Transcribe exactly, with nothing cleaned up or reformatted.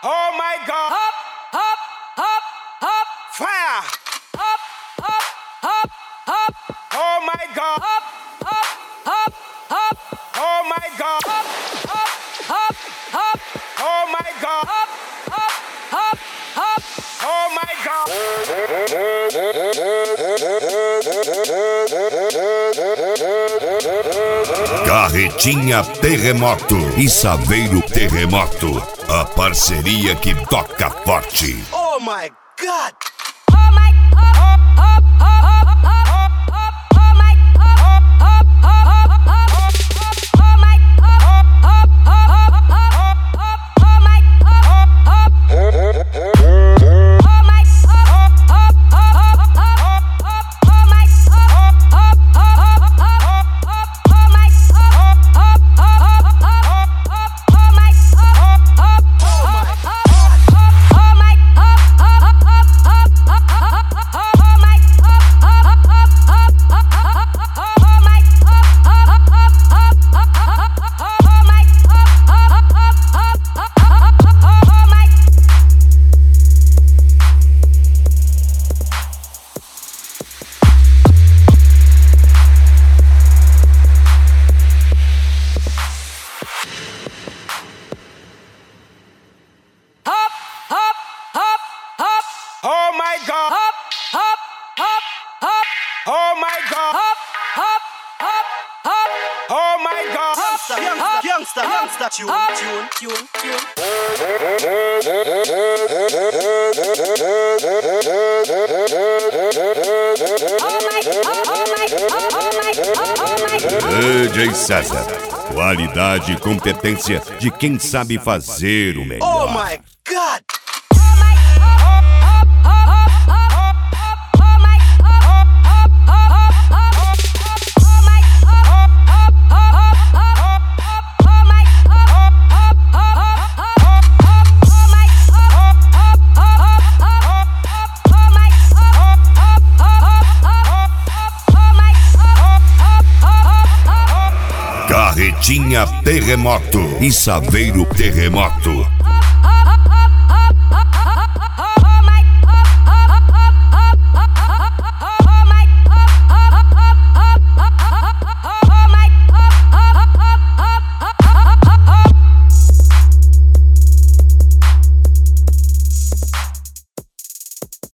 Oh my God. Hop, hop, hop, hop. Fire. Hop, hop, hop, hop. Oh my God. Hop, hop, hop, hop. Oh my God. Hop, hop, hop, hop. Oh my God. Hop, hop, hop, hop. Oh my God. Carretinha Terremoto e Saveiro Terremoto, a parceria que toca forte. Oh my God. Oh my, hop, hop, hop, hop, hop, hop. Oh my, hop, hop, hop, hop, hop. Oh my, hop, hop, hop, hop, hop. Oh my, hop, hop. Oh my, hop, hop, hop, hop, hop. Oh my, hop, hop, hop, hop, hop. Oh my, hop, hop, hop, hop, hop. Oh my, hop, hop, hop, hop. Oh my, hop, hop, hop, hop, hop. Oh my, hop, hop, hop, hop, hop. Oh my, hop, hop, hop, hop, hop. Oh my, hop, hop, hop, hop, hop. Oh my. Hop, hop, hop, hop. Oh my God. Hop, hop, hop, hop. Oh my God. Hop, hop, hop, hop. Oh my God. Hop, Youngster, hop, youngster, youngster, hop. tune, tune, tune, tune. Oh my, oh my, oh my, oh my. D J César, qualidade e competência de quem sabe fazer o melhor. Oh my God. Oh my, hop, hop, hop, hop, hop. Oh my, hop, hop, hop, hop, hop. Oh my, hop, hop, hop, hop, hop. Oh my, hop, hop, hop, hop, hop. Oh my, hop, hop, hop, hop, hop. Oh my, hop, hop, hop, hop, hop. Oh my, hop, hop, hop, hop. Carretinha Terremoto e Saveiro Terremoto.